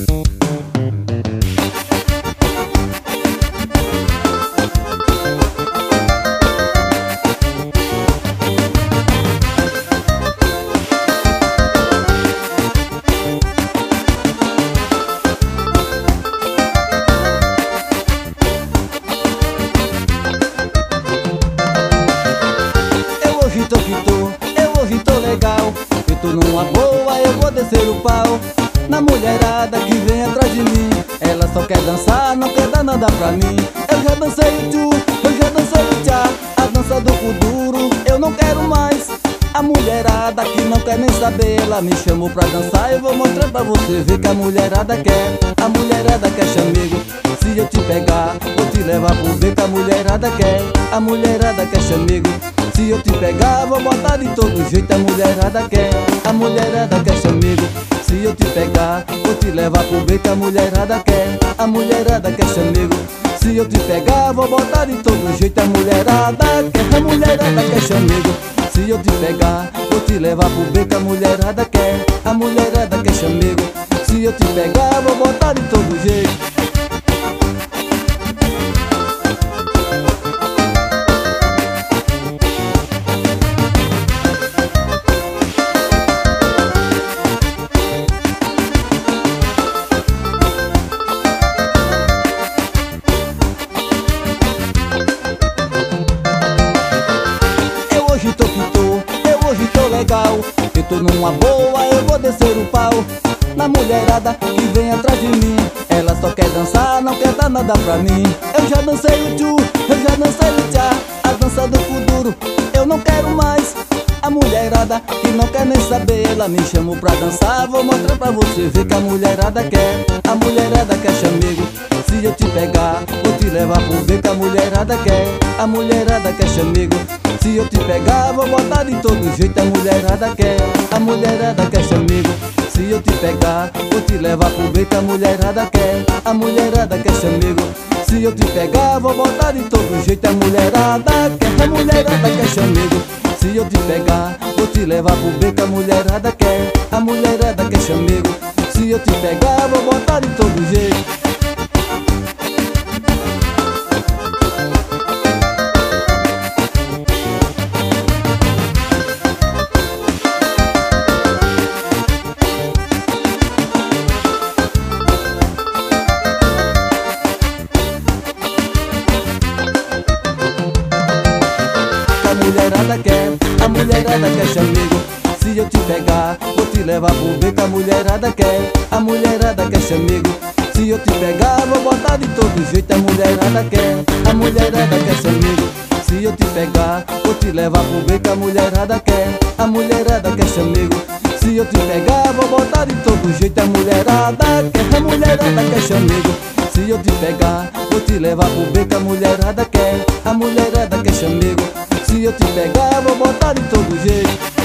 Eu hoje tô legal, eu tô numa boa, eu vou descer o pau na mulherada que vem atrás de mim. Ela só quer dançar, não quer dar nada pra mim. Eu já dancei o tchu, eu já dancei o tchá, a dança do kuduro eu não quero mais. A mulherada que não quer nem saber, ela me chamou pra dançar, eu vou mostrar pra você ver que a mulherada quer. A mulherada quer chamego, se eu te pegar, vou te levar pro beco. A mulherada quer, a mulherada quer chamego, se eu te pegar, vou botar de todo jeito. A mulherada quer, a mulherada quer chamego, se eu te pegar, vou te levar pro beco. A mulherada quer, a mulherada quer chamego, se eu te pegar, vou botar de todo jeito. A mulherada quer chamego, se eu te pegar, vou te levar pro beco. A mulherada quer, a mulherada quer chamego, se eu te pegar, vou botar de todo jeito. Eu hoje tô legal, eu tô numa boa, eu vou descer o pau na mulherada que vem atrás de mim. Ela só quer dançar, não quer dar nada pra mim. Eu já dancei o tchu, eu já dancei o tchá, a dança do kuduro eu não quero mais. A mulherada que não quer nem saber, ela me chamou pra dançar, vou mostrar pra você ver que a mulherada quer. A mulherada quer chamego, se eu te pegar, vou te levar pro beco. A mulherada quer, a mulherada quer chamego, se eu te pegar, vou botar de todo jeito. A mulherada quer chamego, se eu te pegar, vou te levar pro beco. A mulherada quer, a mulherada quer chamego, se eu te pegar, vou botar de todo jeito. A mulherada quer chamego, se eu te pegar, vou te levar pro beco. A mulherada quer chamego, se eu te pegar, vou botar de todo jeito. A mulherada quer chamego, se eu te pegar, vou te levar pro beco. A mulherada quer chamego, se eu te pegar, vou botar de todo jeito. A mulherada quer chamego, se eu te pegar, vou te levar pro beco. A mulherada quer chamego, se eu te pegar, vou botar de todo jeito. A mulherada quer chamego, se eu te pegar, vou te levar pro beco. A mulherada quer chamego, se eu te pegar, vou botar de todo jeito.